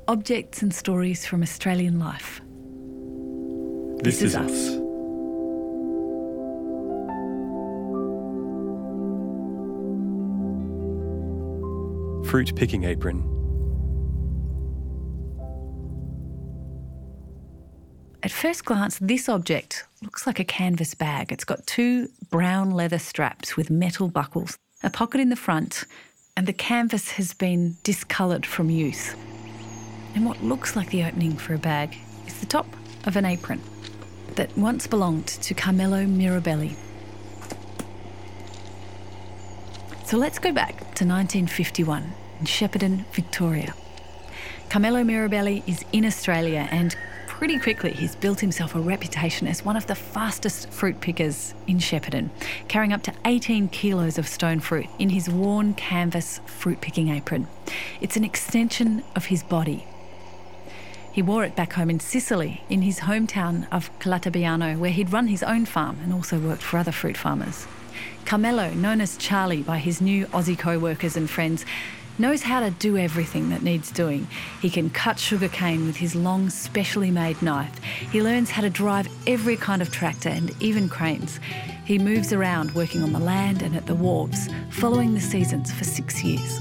Objects and stories from Australian life. This is us. Fruit picking apron. At first glance, this object looks like a canvas bag. It's got 2 brown leather straps with metal buckles, a pocket in the front, and the canvas has been discoloured from use. And what looks like the opening for a bag is the top of an apron that once belonged to Carmelo Mirabelli. So let's go back to 1951 in Shepparton, Victoria. Carmelo Mirabelli is in Australia, and pretty quickly he's built himself a reputation as one of the fastest fruit pickers in Shepparton, carrying up to 18 kilos of stone fruit in his worn canvas fruit picking apron. It's an extension of his body. He wore it back home in Sicily, in his hometown of Calatabbiano, where he'd run his own farm and also worked for other fruit farmers. Carmelo, known as Charlie by his new Aussie co-workers and friends, knows how to do everything that needs doing. He can cut sugarcane with his long, specially made knife. He learns how to drive every kind of tractor and even cranes. He moves around working on the land and at the wharves, following the seasons for 6 years.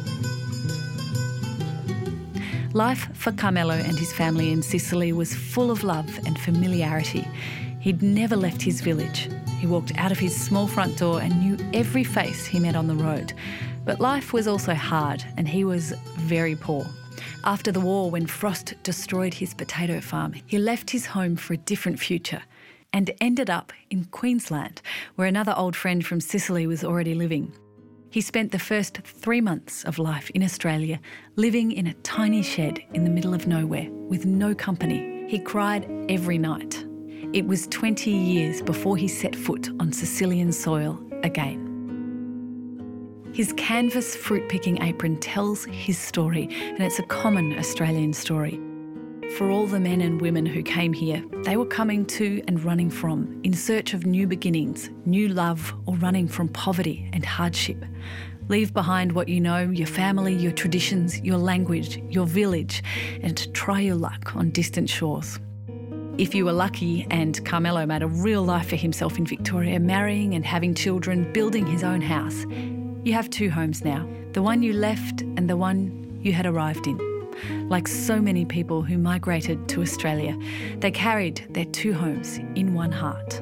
Life for Carmelo and his family in Sicily was full of love and familiarity. He'd never left his village. He walked out of his small front door and knew every face he met on the road. But life was also hard, and he was very poor. After the war, when frost destroyed his potato farm, he left his home for a different future and ended up in Queensland, where another old friend from Sicily was already living. He spent the first 3 months of life in Australia living in a tiny shed in the middle of nowhere with no company. He cried every night. It was 20 years before he set foot on Sicilian soil again. His canvas fruit-picking apron tells his story, and it's a common Australian story. For all the men and women who came here, they were coming to and running from, in search of new beginnings, new love, or running from poverty and hardship. Leave behind what you know, your family, your traditions, your language, your village, and try your luck on distant shores. If you were lucky, and Carmelo made a real life for himself in Victoria, marrying and having children, building his own house, you have 2 homes now, the one you left and the one you had arrived in. Like so many people who migrated to Australia, they carried their 2 homes in one heart.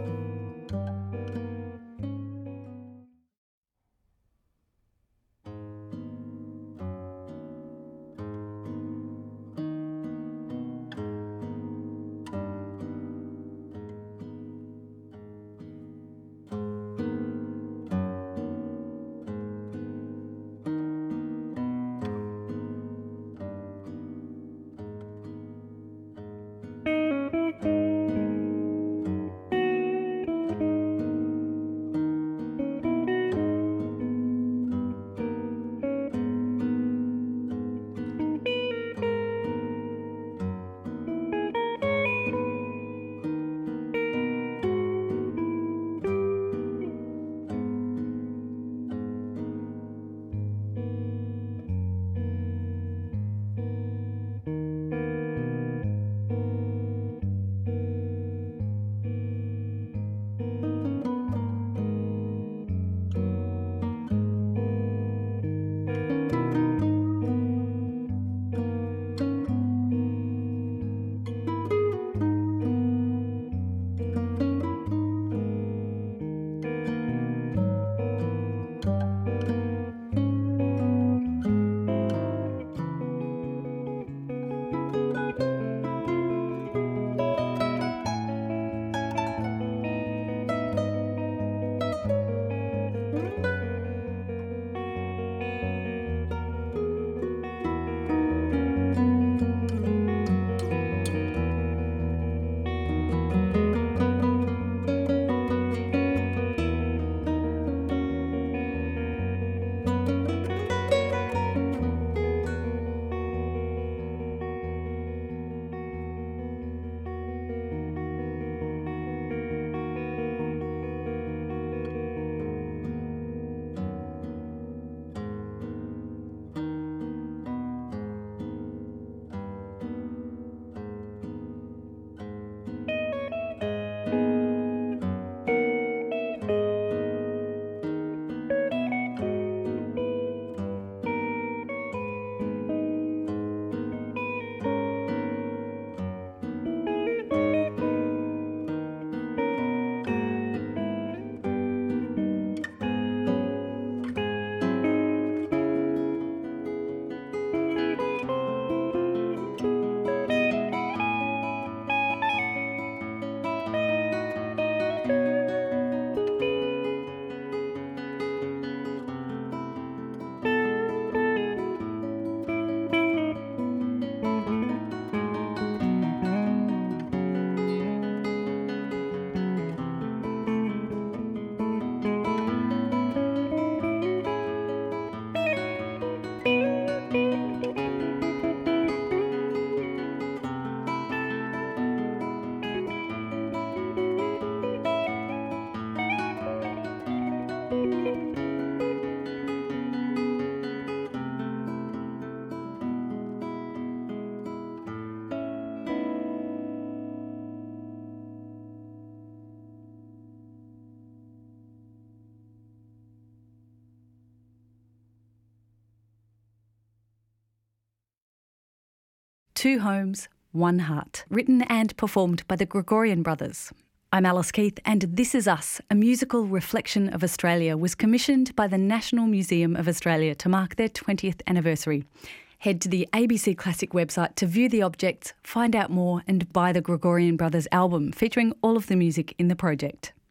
Two Homes, One Heart, written and performed by the Gregorian Brothers. I'm Alice Keith, and This Is Us, a musical reflection of Australia, was commissioned by the National Museum of Australia to mark their 20th anniversary. Head to the ABC Classic website to view the objects, find out more, and buy the Gregorian Brothers album featuring all of the music in the project.